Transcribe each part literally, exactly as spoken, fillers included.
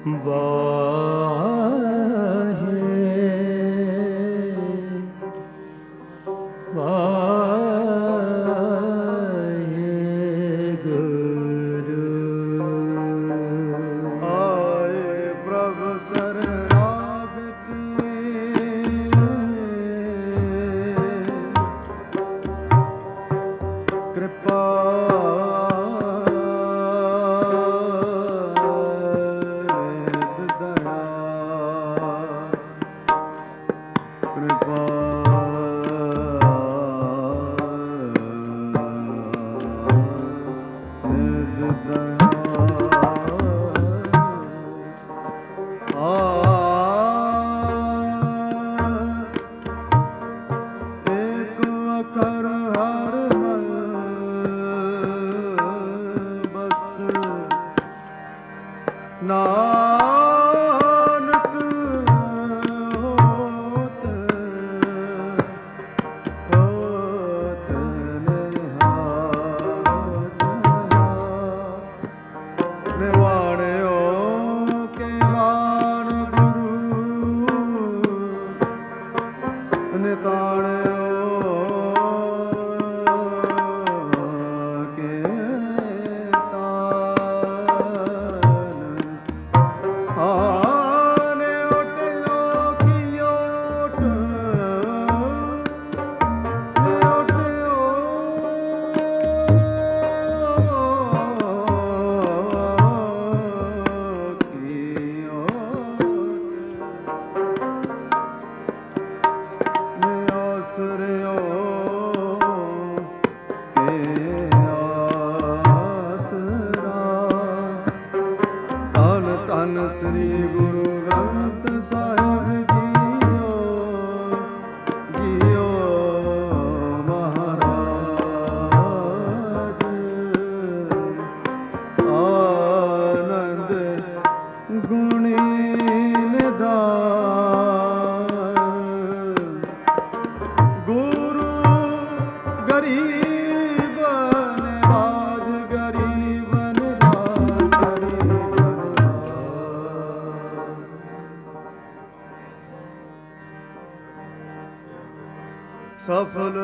ਸਫਲ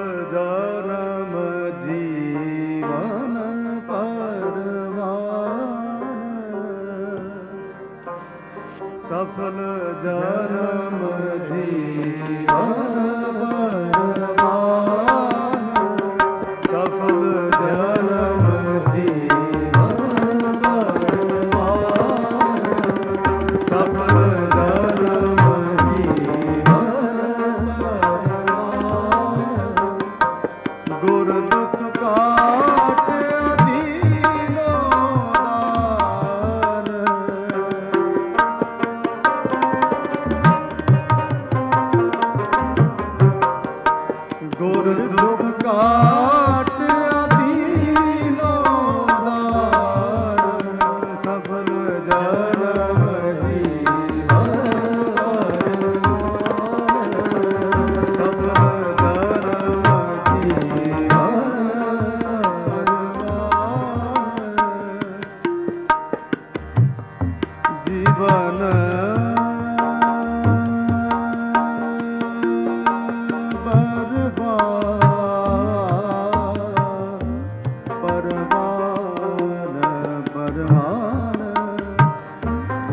ਜਨਮ ਜੀਵਨ ਪਰਵਾਨ, ਸਫਲ ਜਨਮ ਜੀਵਨ ਪਰਵਾਨ, ਸਫਲ ਜਨਮ ਜੀਵਨ ਪਰਵਾਨ, ਸਫਲ ਜਨਮ ਗੁਰ ਦੁਖ ਕਾਟ ਅਧੀਨੋ ਦਾਨ, ਗੁਰ ਦੁਖ ਕਾਟ ਅਧੀਨੋ ਦਾਨ, ਸਫਲ ਜਨਮ ਜੀਵਨ ਸਫਲ ਜਨਮ ਜੀਵਨ ਪਰਵਾਨ, ਪਰਵਾਨ,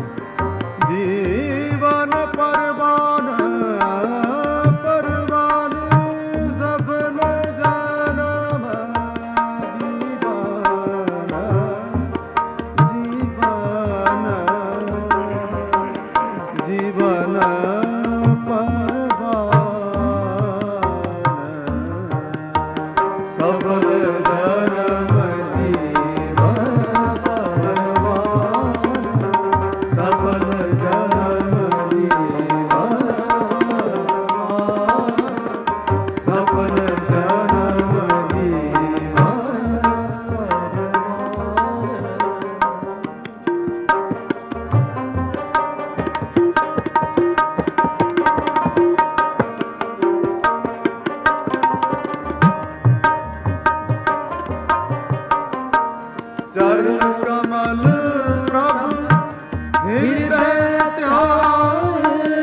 ਹਿਰਦੈ ਧਿਆਏ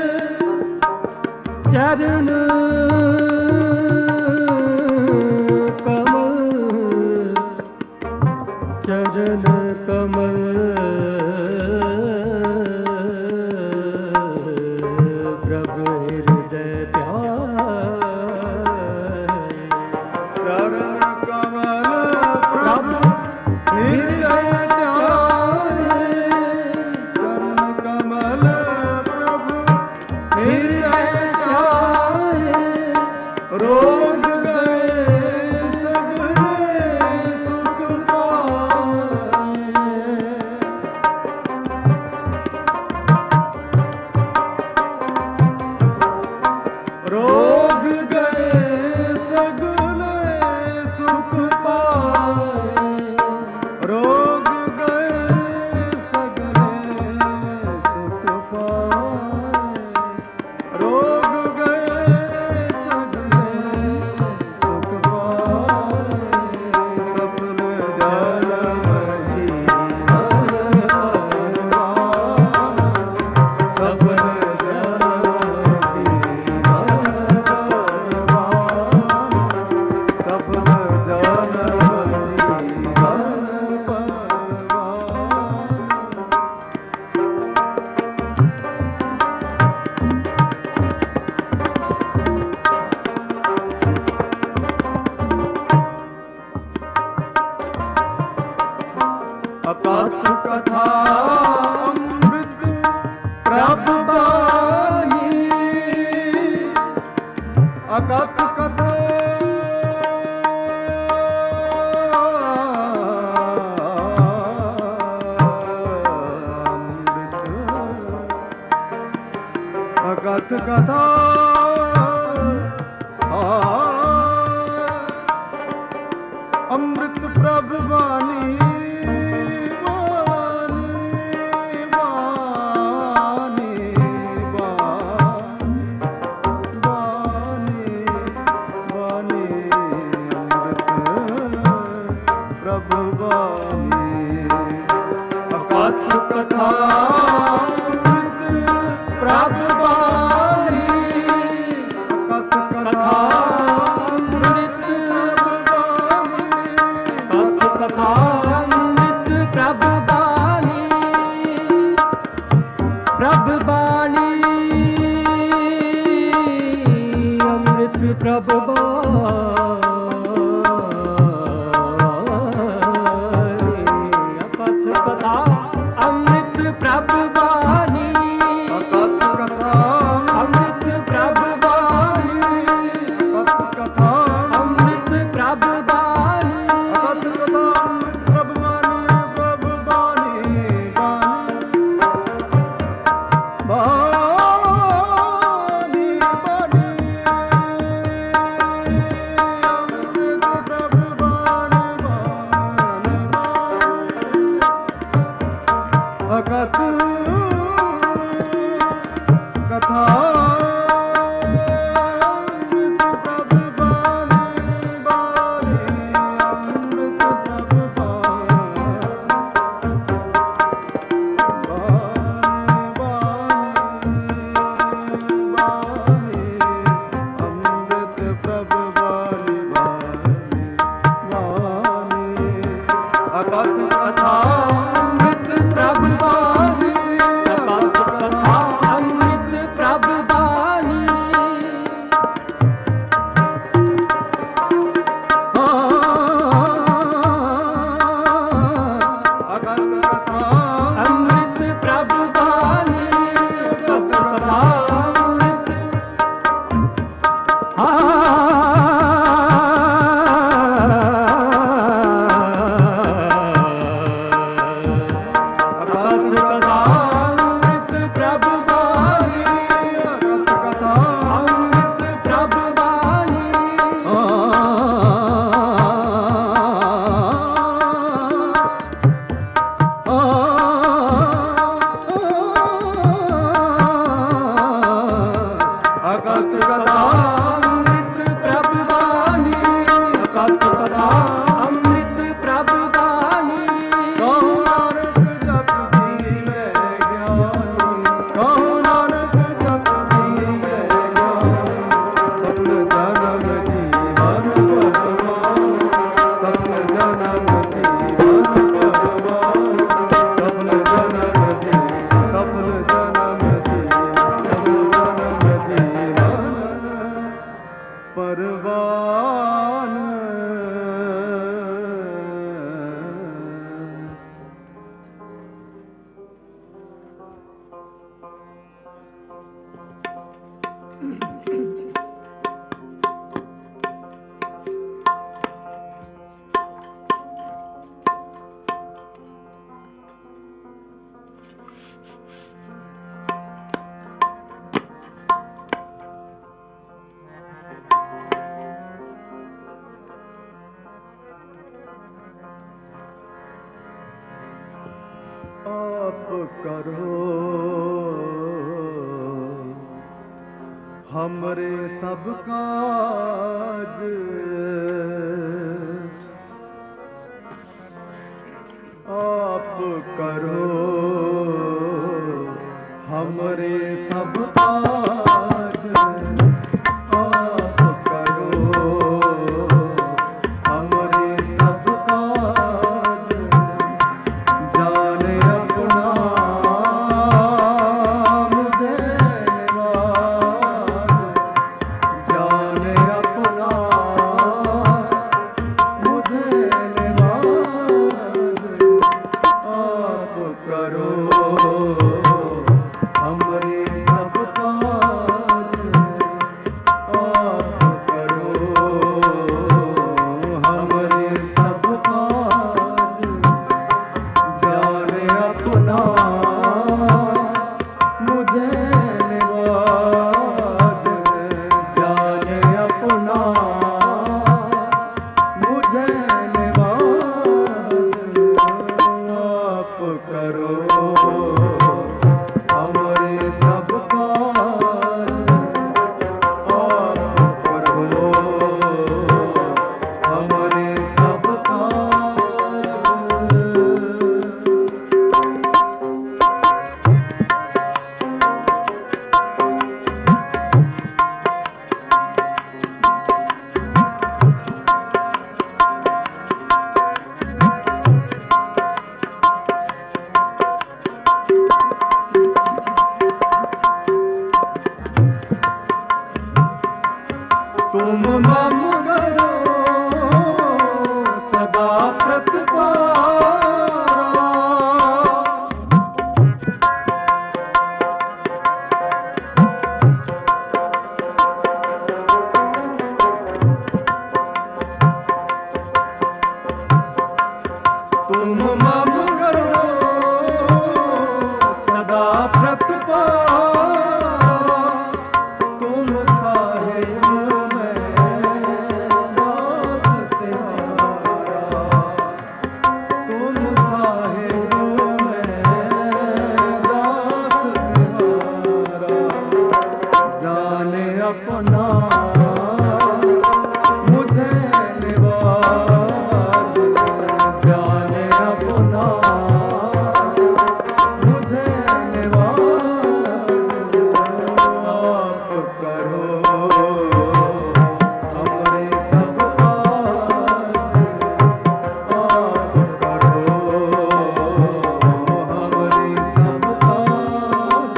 ਚਰਨ ਕਮਲ ਚਰਨ ਕਮਲ ਪ੍ਰਭ ਹਿਰਦੈ ਧਿਆਏ ਚਰਨ ਕਮਲ ਪ੍ਰਭ ਹਿਰਦੈ ਧਿਆਏ ਚਰਨ ਕਮਲ ਪ੍ਰਭ ਹਿਰਦੈ ਧਿਆਏ ਰੋਗ ਗਏ ਸਗਲੇ ਸੁਖ ਪਾਏ ਰੋਗ ਗਏ ਸਗਲੇ ਸੁਖ ਪਾਏ ਰੋਗ ਗਏ ਸਗਲੇ ਸੁਖ ਪਾਏ ਰੋਗ ਗਏ ਸਗਲੇ ਸੁਖ ਪਾਏ ਸਫਲ ਜਨਮ ਜੀਵਨ ਪਰਵਾਨ ਸਫਲ ਜਨਮ ਜੀਵਨ ਪਰਵਾਨ ਸਫਲ ਜਨਮ ਜੀਵਨ ਪਰਵਾਨ ਅਕਥ ਕਥਾ ਅੰਮ੍ਰਿਤ ਪ੍ਰਭ ਬਾਣੀ ਅਕਥ ਕਥਾ ਅੰਮ੍ਰਿਤ ਅਕਥ ਕਥਾ ਅੰਮ੍ਰਿਤ ਪ੍ਰਭ ਬਾਣੀ ਬਾਣੀ ਬਾਣੀ ਬਾਣੀ ਬਾਣੀ ਅੰਮ੍ਰਿਤ ਪ੍ਰਭ ਬਾਣੀ ਅਕਥ ਕਥਾ ਅੰਮ੍ਰਿਤ ਪ੍ਰਭ ਬਾਣੀ ਅਕਥ ਕਥਾ ਅੰਮ੍ਰਿਤ ਪ੍ਰਭ ਬਾਣੀ ਕਥਾ ਅੰਮ੍ਰਿਤ ਪ੍ਰਭ ਬਾਣੀ ਪ੍ਰਭ ਬਾਣੀ ਅੰਮ੍ਰਿਤ ਪ੍ਰਭ ਬਾਣੀ ਅਕਥ ਕਥਾ ਅੰਮ੍ਰਿਤ ਪ੍ਰਭ ਬਾਣੀ ਅਕਥ ਕਥਾ ਅੰਮ੍ਰਿਤ ਪ੍ਰਭ ਬਾਣੀ ਅਕਥ ਕਥਾ ਅੰਮ੍ਰਿਤ ਪ੍ਰਭ ਬਾਣੀ ਅਕਥ ਕਥਾ ਅੰਮ੍ਰਿਤ ਪ੍ਰਭ ਬਾਣੀ ਪ੍ਰਭ ਬਾਣੀ ਬਾਣੀ ਬਾਣੀ ਬਾਣੀ ਅੰਮ੍ਰਿਤ ਪ੍ਰਭ ਬਾਣੀ ਬਾਣੀ ਅਕਥ ਕਥਾ ਅੰਮ੍ਰਿਤ ਪ੍ਰਭ ਬਾਣੀ ਬਾਣੀ ਅੰਮ੍ਰਿਤ ਪ੍ਰਭ ਅਕਥ ਕਥਾ ਅੰਮ੍ਰਿਤ ਪ੍ਰਭ ਬਾਣੀ ਅਕਥ ਕਥਾ ਅੰਮ੍ਰਿਤ ਪ੍ਰਭ ਬਾਣੀ ਅਕਥ ਕਥਾ ਅੰਮ੍ਰਿਤ ਪ੍ਰਭ ਬਾਣੀ ਅਕਥ ਕਥਾ ਅੰਮ੍ਰਿਤ ਅਕਥ ਕਥਾ ਅੰਮ੍ਰਿਤ ਪ੍ਰਭ ਬਾਣੀ ਅਕਥ ਕਥਾ ਅੰਮ੍ਰਿਤ ਪ੍ਰਭ ਬਾਣੀ ਅਕਥ ਕਥਾ ਅੰਮ੍ਰਿਤ ਪ੍ਰਭ ਬਾਣੀ ਅਕਥ ਕਥਾ ਅੰਮ੍ਰਿਤ ਪ੍ਰਭ ਬਾਣੀ ਕਹੋ ਨਾਨਕ ਜਪ ਜੀਵੇ हमरे सब काज आप करो, हमरे सब काज आप करो, हमरे सब काज जाने अपना मुझे निवाज, जाने अपना मुझे निवाज आप करो, हमरे सब काज आप करो, हमरे सब काज जाने अपना मुझे निवाज, जाने अपना मुझे निवाज आप करो, हमरे सब काज आप करो, हमरे सब काज। तुम मम करो सदा प्रतिपारा, तुम मम करो सदा प्रतिपारा, तुम साहिब तुम साहिब में दास सिहारा, जाने अपना मुझे निवाज, जाने अपना मुझे निवाज आप करो, हमरे सब काज आप करो, हमरे सब काज।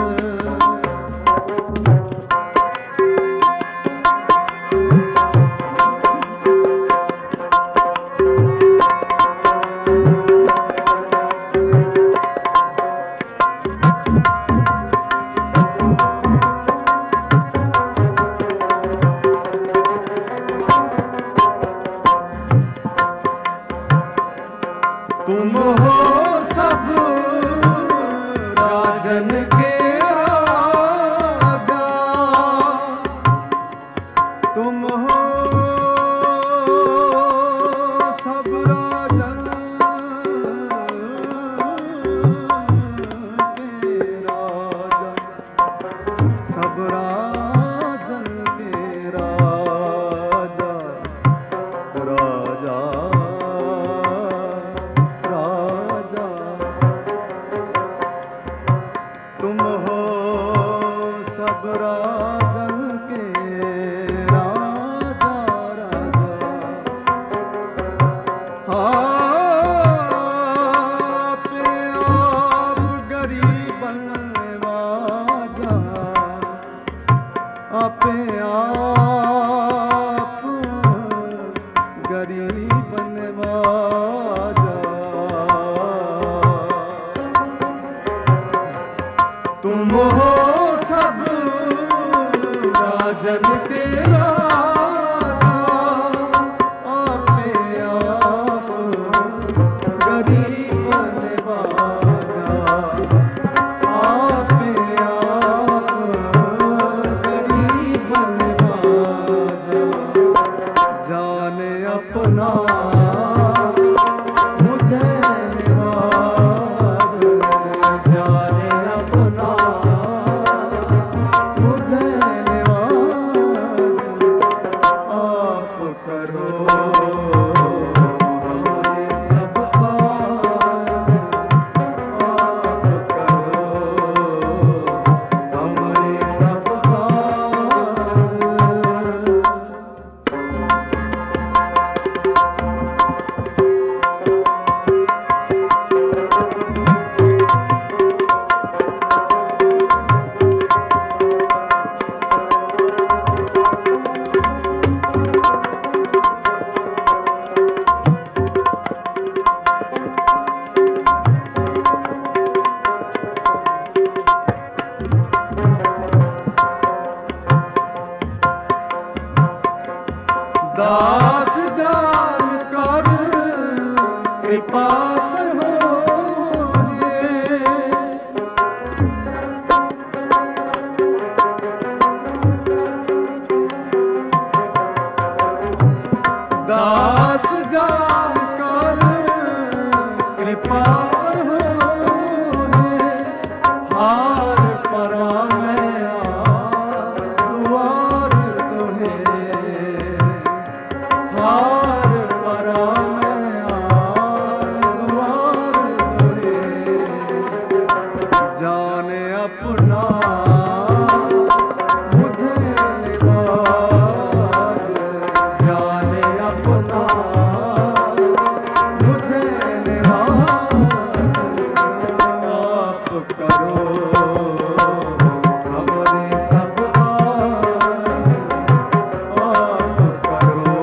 तुम हो सब राजन के राजा, तुम हो सब राजन के राजा, सब राजन के राजा, राजा तुम हो सब राजन के राजा, राजा आप आप गरीबन नवाजा, आप आप गरीबन नवाजा, तुम हो सब राजन के राजा, आपे आप गरीब नवाजा, आपे आप गरीब नवाजा, जाने अपना मुझे निवाज, जाने अपना मुझे निवाज, जाने अपना मुझे निवाज, आप करो हमारे सब काज, आप करो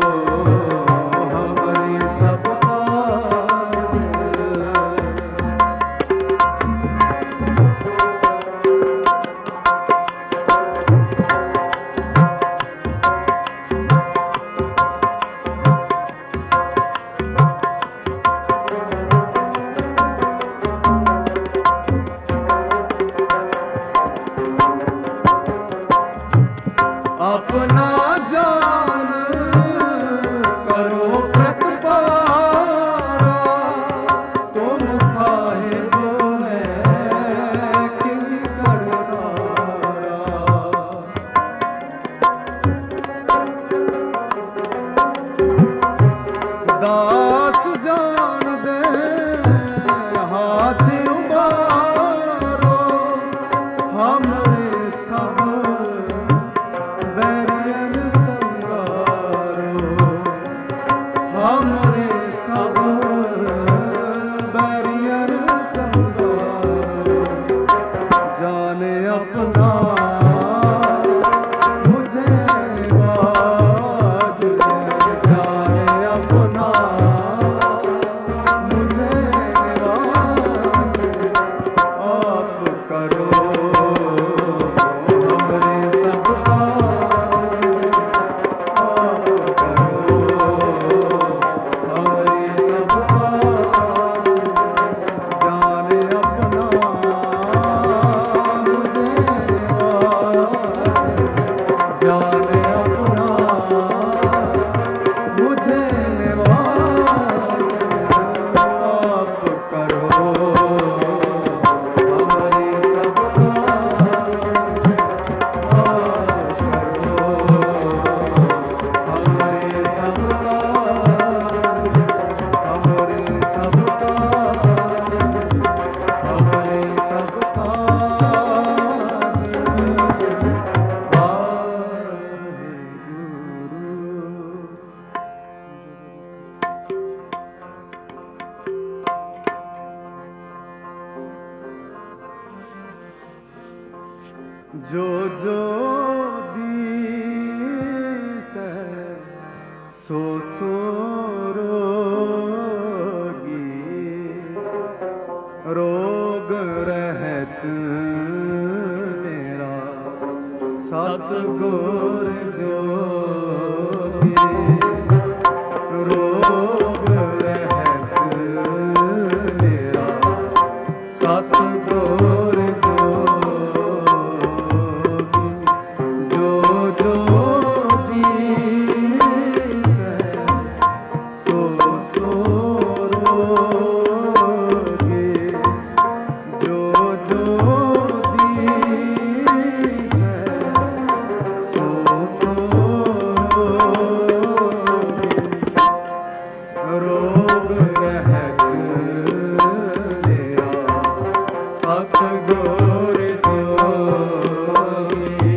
हमारे सब काज। अपना जान करो प्रतिपारा, तुम साहिब में किन करदारा। दास जान दे हाथ उबारो, हमरे सब बैरियन संगारो, हमरे सब बैरियन संगारो। जाने अपना मुझे निवाज, जाने अपना मुझे निवाज, आप करो हमरे सब काज, आप करो हमरे सब काज। जाने अपना मुझे निवाज, जाने अपना मुझे निवाज, आप करो हमारे सब काज, आप करो हमारे सब काज, हमारे सब काज, हमारे सब काज। वाहिगुरु। जो जो दीस है सो सो रोगी, रोग रहत मेरा सतगुर जोगी, रोग रहत मेरा सतगुर जोगी। जो जो दीस है सो सो रोगी, जो जो दीस है सो सो रोगी। रोग रहत मेरा सतगुर जोगी,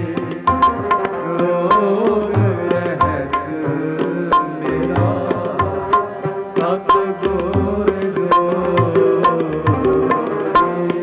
रोग रहत मेरा सतगुर जोगी।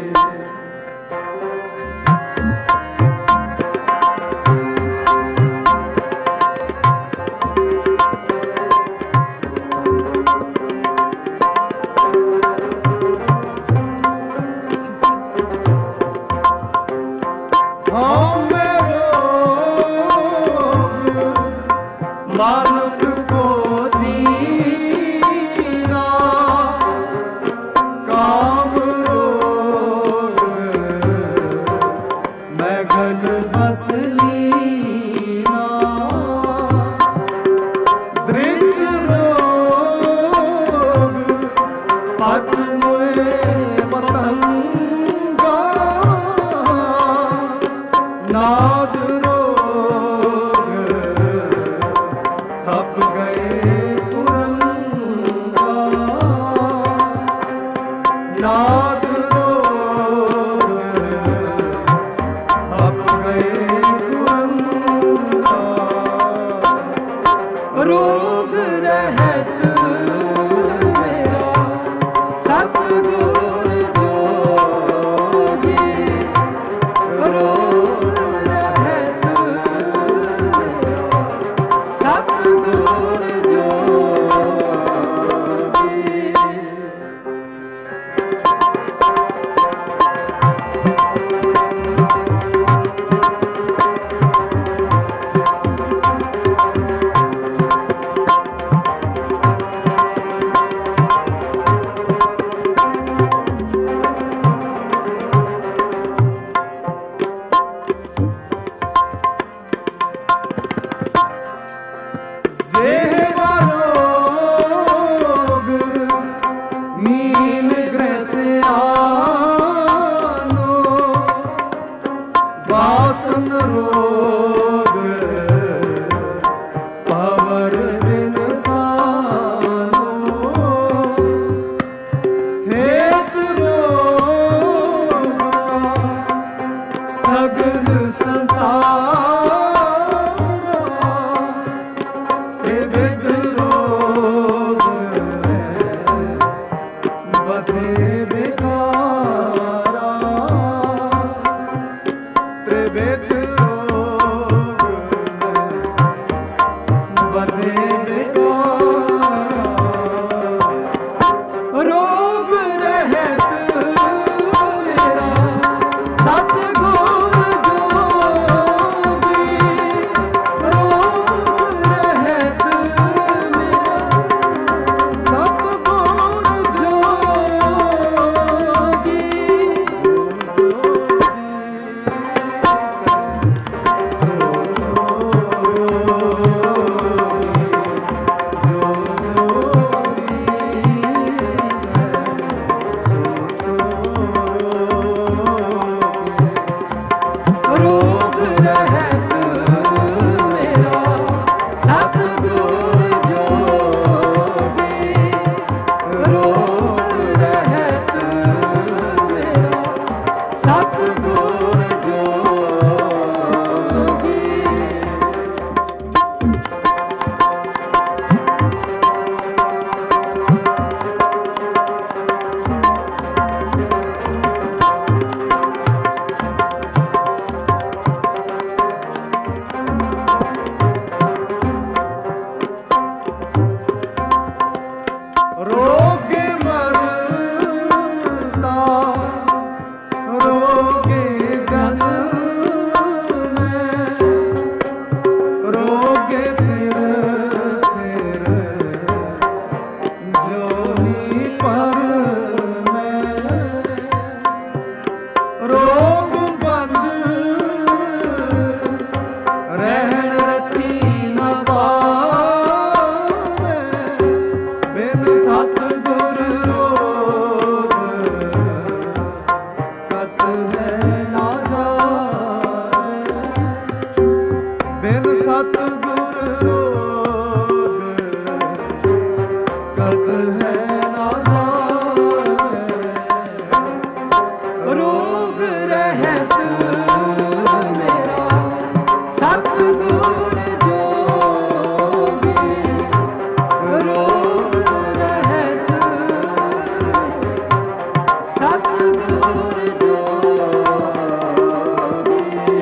ਸਤਿਗੁਰ ਜੋਗੀ। ਰੋਗੇ ਮਰਦਾ ਰੋਗੇ ਜਨਮ ਰੋਗੇ ਫਿਰ ਫਿਰ ਜੋਨੀ ਪਰ ਮੈਂ ਰੋਗ ਬੰਦ ਰਹਿਣ ਰਤੀ ਨ ਪਾਵੇ ਬਿਨ ਸਤਿਗੁਰ ਰੋਗ ਕਤ ਹੈ ਨਾ ਜਾਏ। ਬਿਨ ਸਤਿਗੁਰ ਰੋਗ ਕਤ ਹੈ ਨਾ ਜਾਏ। ਰੋਗ ਰਹਿਤ ਮੇਰਾ ਸਤਿਗੁਰ ਜੋਗੀ। ਰੋਗ ਰਹਿਤ ਸਤਿਗੁਰ ਜੋਗੀ।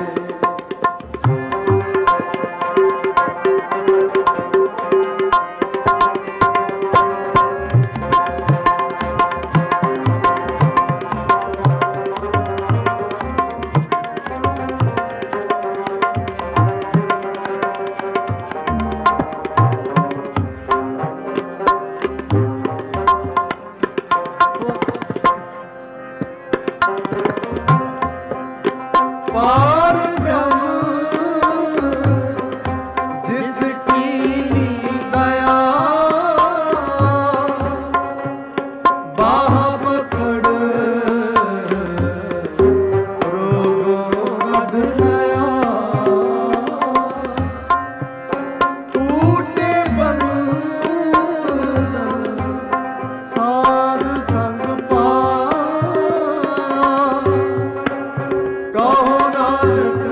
ਪਾਰ ਬ੍ਰਹਮ ਜਿਸ ਕੀਨੀ ਦਇਆ ਬਾਹ ਪਕੜ ਰੋਗੋਂ ਕੱਢ ਲਿਆ। ਟੂਟੇ ਬੰਧਨ ਸਾਧ ਸੰਗ ਪਾਇਆ। ਕਹੋ ਨਾਨਕ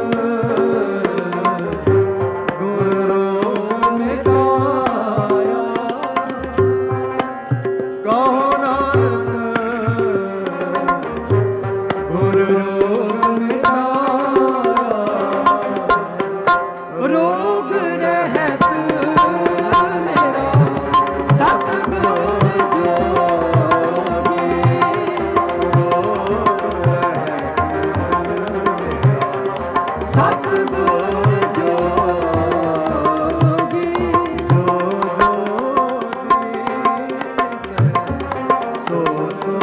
ਗੁਰ ਰੋਗ ਮਿਟਾਇਆ। ਕਹੋ ਨਾਨਕ ਗੁਰ ਰੋਗ ਮਿਟਾਇਆ। ਰੋਗ ਰਹਿਤ ਮੇਰਾ ਸਤਿਗੁਰ ਜੋਗੀ। ਸਤਿਗੁਰ ਜੋਗੀ। ਜੋ ਜੋ ਦੀਸੈ ਸੋ ਸੋ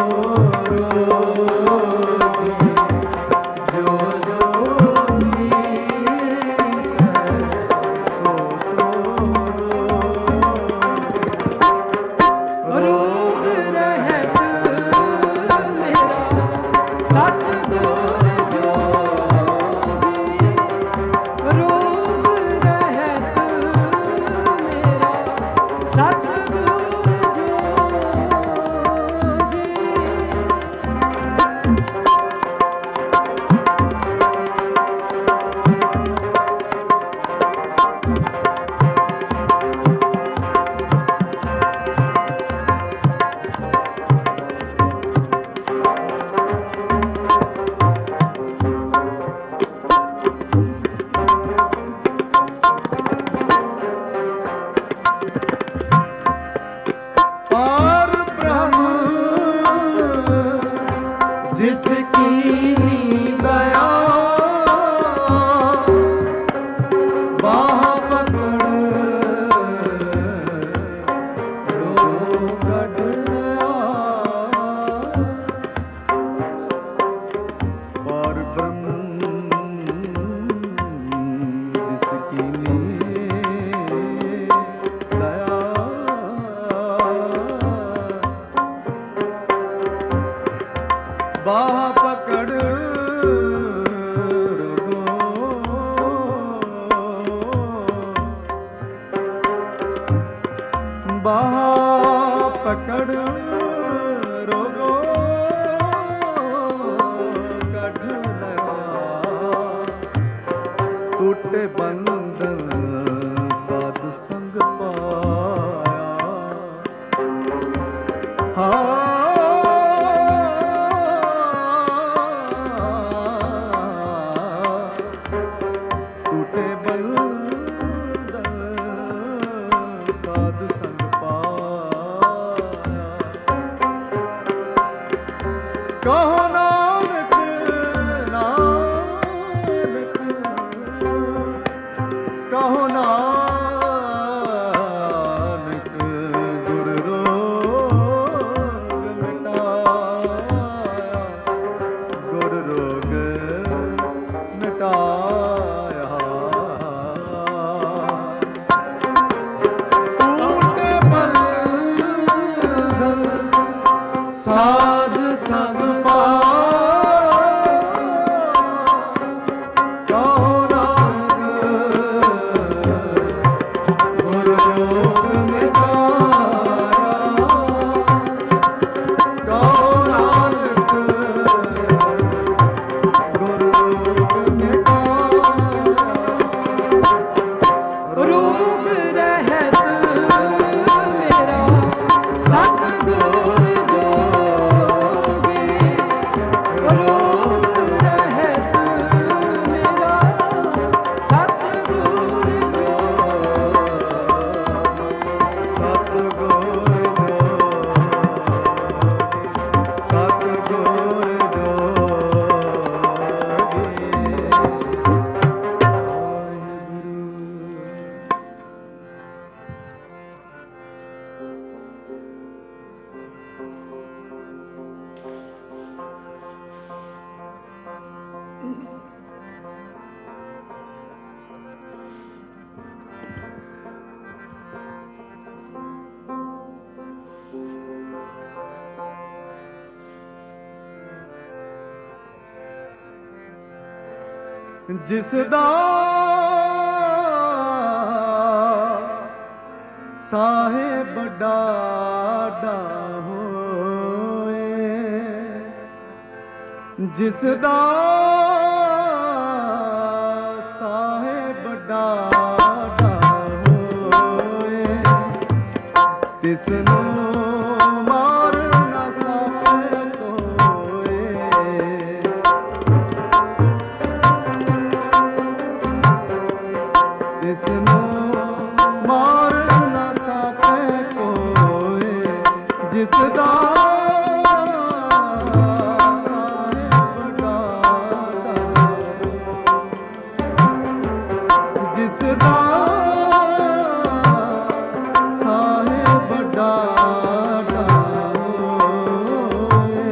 ਰੋਗੀ। ਜੋ ਜੋ ਦੀਸੈ ਸੋ ਸੋ ਰੋਗੀ। ਰੋਗ ਰਹਿਤ ਮੇਰਾ ਸਤਿਗੁਰ ਜੋਗੀ। ਰੋਗ ਰਹਿਤ ਮੇਰਾ ਸਤਿਗੁਰ ਜੋਗੀ। ਪਾਰ ਬ੍ਰਹਮ ਜਿਸ ਕੀਨੀ ਦਇਆ ਬਾਹ ਪਕੜ ਰੋਗ ਕੱਢ ਲਿਆ। ਪਾਰ ਬ੍ਰਹਮ ਜਿਸ ਕੀਨੀ ਦਇਆ ਬਾਹ ਪਕੜ ਬੰਧਨ ਸਾਧ ਸੰਗ ਪਾਇਆ। ਟੂਟੇ ਬੰਧਨ ਸਾਧ ਸੰਗ ਪਾਇਆ। ਕਹੋ ਨਾਨਕ ਨਾਨਕ ਕਹੋ ਨਾਨਕ ਗੁਰ ਰੋਗ ਮਿਟਾਇਆ। ਗੁਰ ਰੋਗ ਮਿਟਾਇਆ। ਟੂਟੇ ਬੰਧਨ ਸਾਧ ਸੰਗ ਜਿਸ ਦਾ ਸਾਹਿਬ ਡਾਢਾ ਹੋਏ। ਜਿਸ ਦਾ ਸਾਹਿਬ ਡਾਢਾ ਹੋਏ। ਤਿਸ ਨੂੰ ਮਾਰ ਨਾ ਸਕੇ ਕੋਏ। ਜਿਸ ਨੂੰ ਮਾਰ ਨਾ ਸਕੇ ਕੋਏ। ਜਿਸ ਦਾ ਸਾਹਿਬ ਡਾਢਾ ਜਿਸ ਦਾ ਸਾਹਿਬ ਡਾਢਾ ਹੋਏ।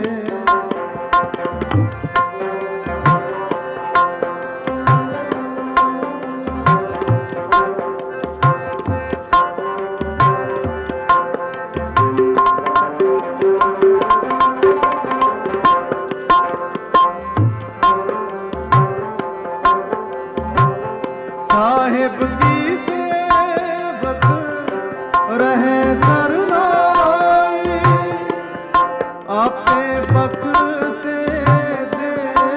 ਸਾਹਿਬ ਕੀ ਸੇਵਕ ਰਹੇ ਸਰਨਾਈ। ਆਪੇ ਬਖਸ਼ੇ ਦੇ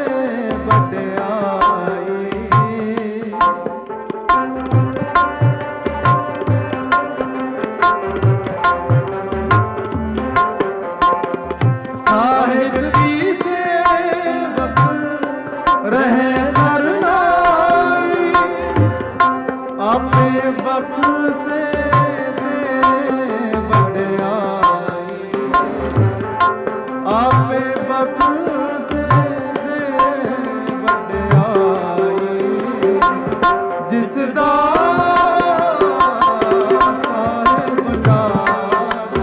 ਵਡਿਆਈ। ਸਾਹਿਬ ਕੀ ਸੇਵਕ ਰਹੇ ਸਰਨਾਈ। ਆਪੇ ਬਖਸ਼ੇ ਦੇ ਵਡਿਆਈ। ਆਪੇ ਬਖਸ਼ੇ ਦੇ ਵਡਿਆਈ। ਜਿਸ ਦਾ ਸਾਹਿਬ ਡਾਢਾ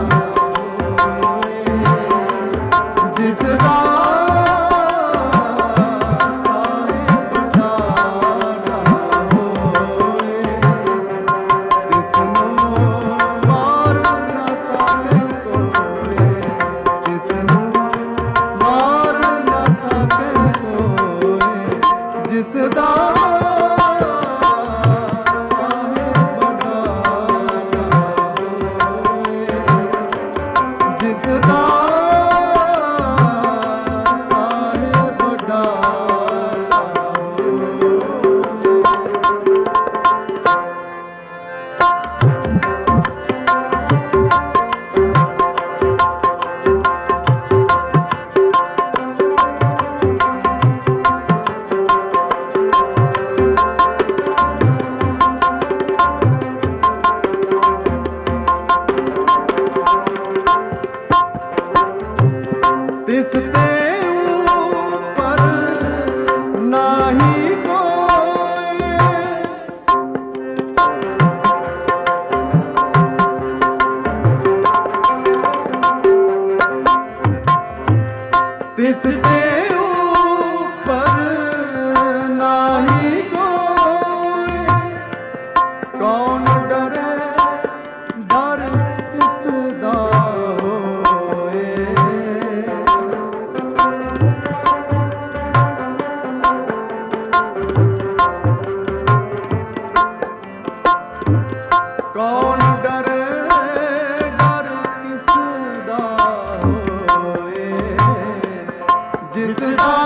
ਹੋਏ। ਜਿਸ ਦਾ ਸਾਹਿਬ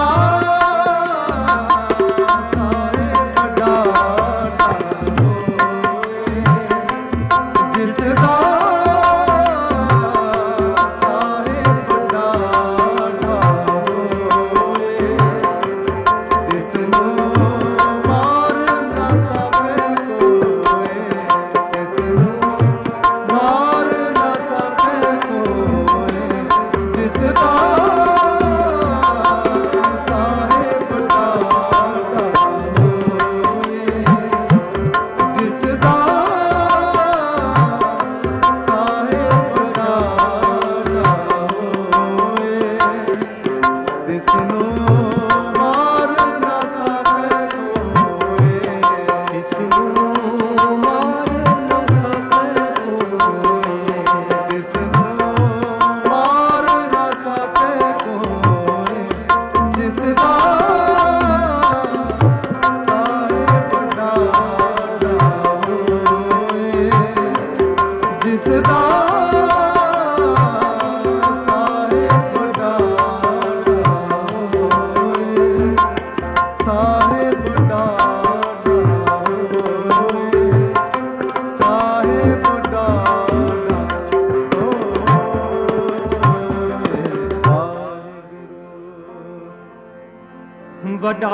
ਵੱਡਾ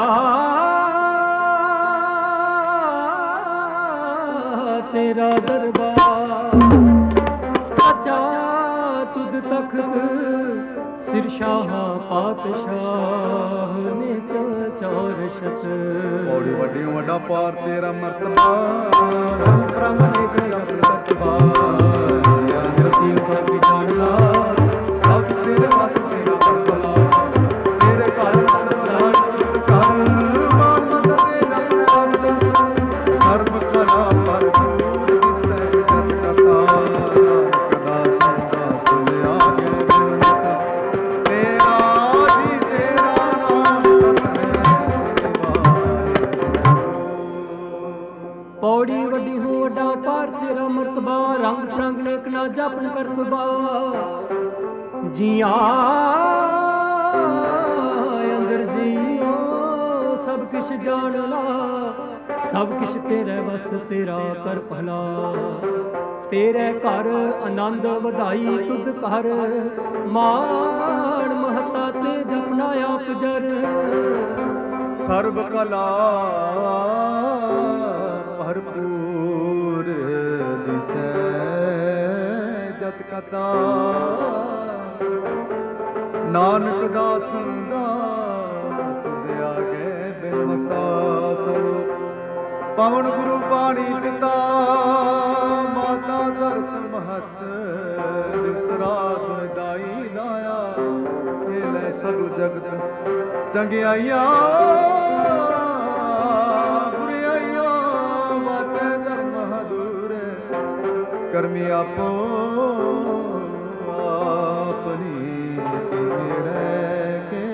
ਤੇਰਾ ਦਰਬਾਰ ਸੱਚਾ ਤੁਧ ਤਖਤ ਸਿਰ ਸ਼ਾਹ ਪਾਤਸ਼ਾਹ ਨੇ ਚੌਰ ਸ਼ਤ ਬੜੀ ਵੱਡੀ ਵੱਡਾ ਪਾਰ ਤੇਰਾ ਮਰਤਬਾ ਬ੍ਰਹਮ ਨੇ ਕਲਪ ਕਰਤਬਾ ਅੰਦਰ ਕੀ ਸਭ ਜਾਣਦਾ ਸਭ ਤੇਰੇ ਵਸ ਤੇਰਾ ਪਰਬਲਾ ਤੇਰੇ ਘਰ ਸਰਬ ਕਲਾ ਭਰਪੂਰ ਦਿਸੈ ਜਤ ਕਥਾ ਕਦਾ ਸੰਤਾ ਤੁਲਿਆ ਗਏ ਜਨਤਾ ਤੇਰਾ ਜੀ ਤੇਰਾ ਨਾਮ ਸਤਿ ਪੌੜੀ ਵੱਡੀ ਹੋ ਵੱਡਾ ਪਾਰ ਤੇਰਾ ਮਰਤਬਾ ਰੰਗ ਫਰੰਗ ਨੇਕ ਨਾ ਜਪਨ ਕਰਤਬਾ ਜੀਆਂ ਅੰਦਰ ਜੀਓ ਸਭ ਕਿਛ ਜਾਣ ਲਾ ਸਭ ਕਿਛ ਤੇਰੇ ਵਸ ਤੇਰਾ ਕਰ ਭਲਾ ਤੇਰੇ ਘਰ ਆਨੰਦ ਵਧਾਈ ਤੁਧ ਘਰ ਮਾਣ ਮਹਤਾ ਤੇ ਜਪਨਾ ਆਪ ਜਰ ਸਰਬ ਕਲਾ ਭਰਪੂਰ ਦਿਸੈ ਜਤ ਕਥਾ ਨਾਨਕ ਦਾਸਨ ਦਾਸ ਤੁਧ ਆਗੇ ਬਿਨਮਤਾ ਸਰੋ ਪਵਨ ਗੁਰੂ ਬਾਣੀ ਪਿਤਾ ਮਾਤਾ ਧਰਤ ਮਹਤ ਦਿਵਸ ਰਾਤ ਦਾਈ ਦਾਇਆ ਖੇਲੇ ਸਭ ਜਗਤ ਚੰਗਿਆਈਆਂ ਬੁਰਿਆਈਆਂ ਵਾਤੇ ਧਰਮ ਹਦੂਰ ਕਰਮੀ ਆਪੋ ਆਪਣੀ ਕਿਹੜੇ ਕੇ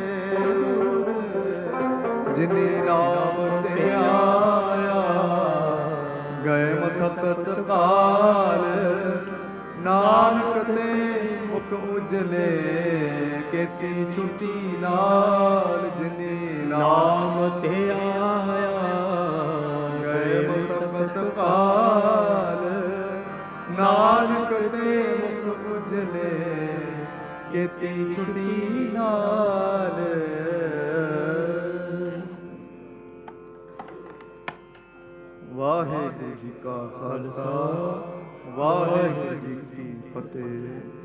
ਜਿਨੀ ਨਾਮ ਤੇ ਆਇਆ ਗਏ ਮਸਤਤ ਕਾਲ ਨਾਨਕ ਤੇ ਮੁਖ ਉਜਲੇ ਕੀਤੀ ਛੁੱਟੀ ਨਾਲ ਜਿਨੀ ਨਾਮ ਤੇ ਆਇਆ ਗਏ ਮਸਤਤ ਕਾਲ ਨਾਨਕ ਤੇ ਮੁਖ ਉਜਲੇ ਕੀਤੀ ਛੁੱਟੀ ਨਾਲ ਵਾਹਿਗੁਰੂ ਜੀ ਕਾ ਖਾਲਸਾ ਵਾਹਿਗੁਰੂ ਜੀ ਕੀ ਫਤਿਹ।